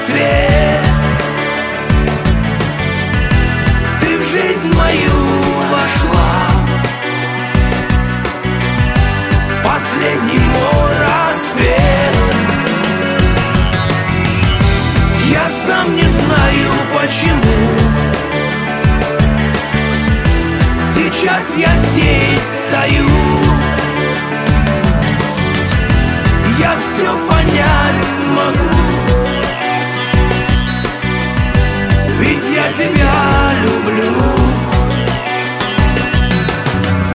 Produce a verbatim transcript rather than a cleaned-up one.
рассвет. Ты в жизнь мою вошла, в последний мой рассвет. Я сам не знаю почему сейчас я здесь стою. Я все понять смогу, ведь я тебя